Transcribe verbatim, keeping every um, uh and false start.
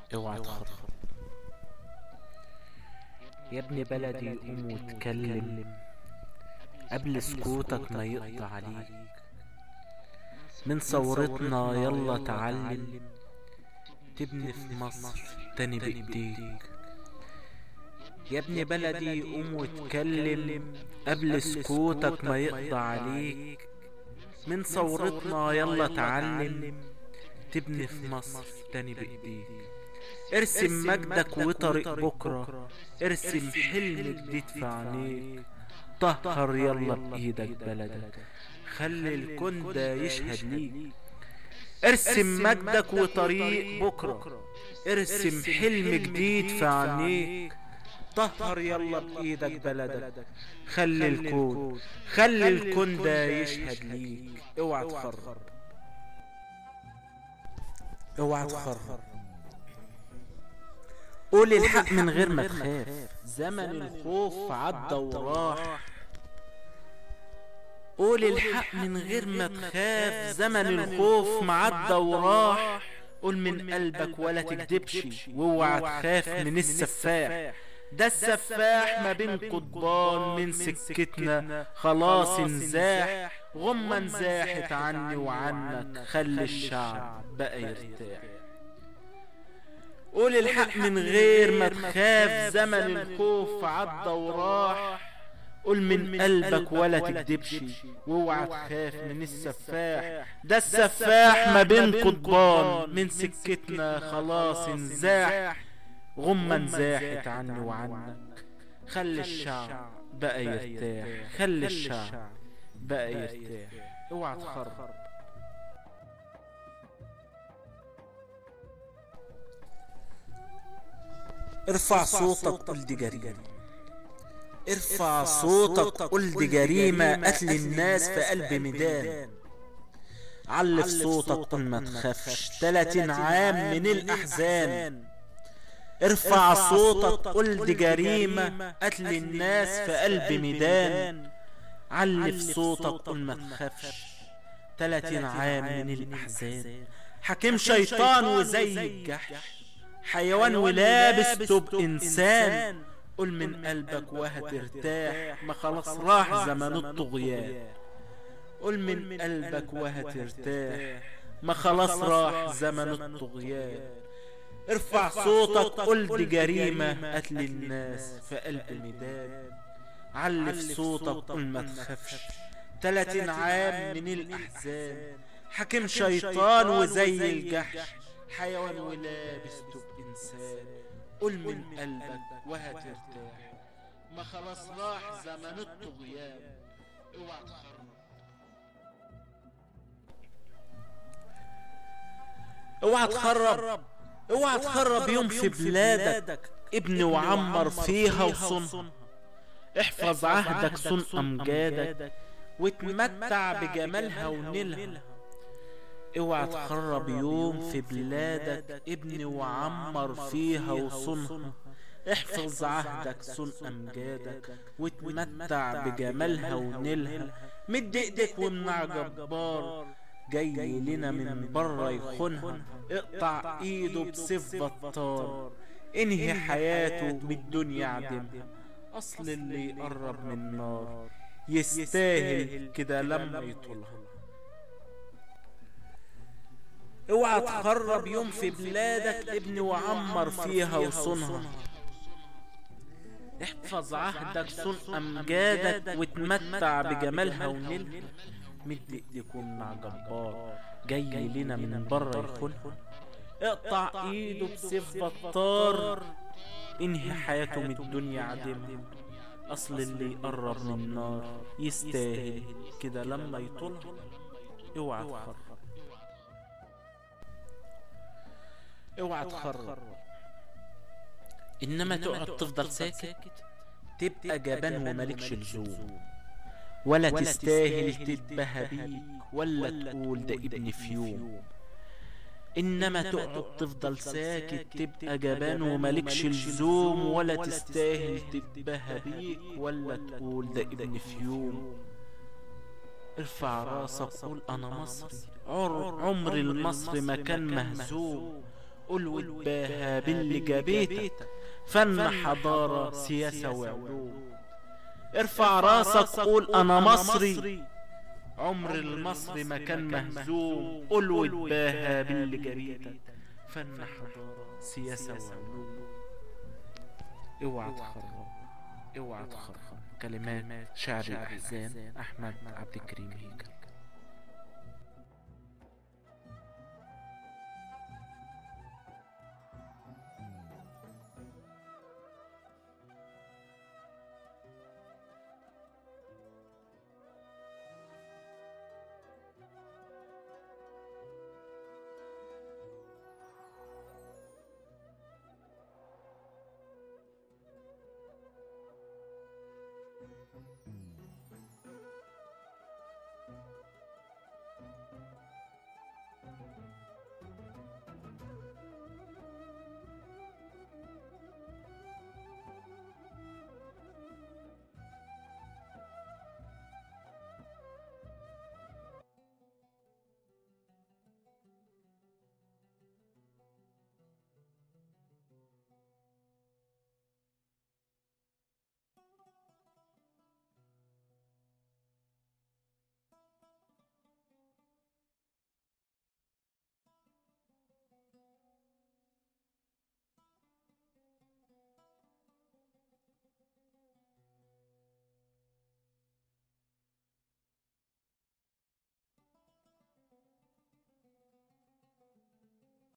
اوعى تخرب. يا ابن بلدي قوم واتكلم قبل سكوتك ما يقضى عليك. من ثورتنا يلا تعلم تبني في مصر تاني بايديك. يا ابن بلدي قوم واتكلم قبل سكوتك ما يقضى عليك. من ثورتنا يلا تعلم تبني في مصر تاني بايديك. ارسم مجدك وطريق بكرة، ارسم حلم جديد في عينيك. طهر يلا بايدك بلدك، خلي الكون ده يشهد ليك. ارسم مجدك وطريق بكرة، ارسم حلم جديد في عينيك. طهر يلا بايدك بلدك، خلي الكون خلي الكون ده يشهد ليك. اوعى تخرب، اوعى تخرب. قول الحق من غير ما تخاف، زمن الخوف عدى وراح. قول الحق من غير ما تخاف، زمن الخوف معدى وراح. قول من قلبك ولا تكدبش، واوعى تخاف من السفاح. ده السفاح ما بين قضبان، من سكتنا خلاص انزاح. غمة انزاحت عني وعنك، خلي الشعب بقى يرتاح. قول الحق من غير ما تخاف، زمن الخوف عدى وراح. قول من قلبك ولا تكدبش، واوعى تخاف من السفاح. ده السفاح ما بين قضبان، من سكتنا خلاص انزاح. غمة انزاحت عني وعنك، خلي الشعب بقى يرتاح. خلي الشعب بقى يرتاح. اوعى تخرب. ارفع صوتك قل دي جريمة، ارفع صوتك قل دي جريمة. قتل الناس في قلب ميدان. علف صوتك قل ما تخافش، تلاتين عام من الأحزان. ارفع صوتك قل دي جريمة، قتل الناس في قلب ميدان. علف صوتك قل ما تخافش، تلاتين عام من الأحزان. حكيم شيطان وزي الجحش، حيوان ولابس توب إنسان. قل من قلبك وهترتاح، ما خلاص راح زمن الطغيان. قل من قلبك وهترتاح، ما خلاص راح زمن الطغيان. ارفع صوتك قل دي جريمة، قتل الناس في قلب ميدان. علف صوتك قل ما تخافش، تلاتين عام من الأحزان. حكيم شيطان وزي الجحش، حيوان ولابس توب إنسان. قل من قلبك وهترتاح، ما خلاص راح زمن الطغيان. اوعى تخرب، اوعى تخرب، اوعى تخرب يوم في بلادك. ابني وعمر فيها وصنها، احفظ عهدك صن امجادك، واتمتع بجمالها ونيلها. اوعى تخرب يوم في بلادك. ابني وعمر فيها وصنها، احفظ عهدك صن امجادك، واتمتع بجمالها ونيلها. مد ايدك وامنع جبار جاي لنا من بره يخونها. اقطع ايده بسيف بطار، انهي حياته من الدنيا عدمها. اصل اللي يقرب من النار يستاهل كده لما يطولها. اوعى تخرب يوم في بلادك. ابني وعمر فيها وصنها، احفظ عهدك صن امجادك، واتمتع بجمالها ونيلها. مد ايديك وامنع جبار جاي لنا من بره يخونها. اقطع ايده بسيف بطار، انهي حياته من الدنيا عدمها. اصل اللي يقرب من النار يستاهل كده لما يطولها. اوعى تخرب، اوعى تخرب. انما تقعد تفضل ساكت تبقى جبان ومالكش لزوم، ولا تستاهل تتبهى بيك ولا تقول ده ابني في يوم. انما تقعد تفضل ساكت تبقى جبان ومالكش لزوم، ولا تستاهل تتبهى بيك ولا تقول ده ابني في يوم. ارفع راسك قول انا مصري، عمر المصري ما كان مهزوم. قول وتباهى باللي جابيتك، فن حضارة سياسة وعلوم. ارفع راسك قول انا مصري، عمر المصري ما كان مهزوم. قول وتباهى باللي جابيتك، فن حضارة سياسة وعلوم. اوعى تخرب، اوعى تخرب. كلمات شاعر الأحزان أحمد عبد الكريم هيكل.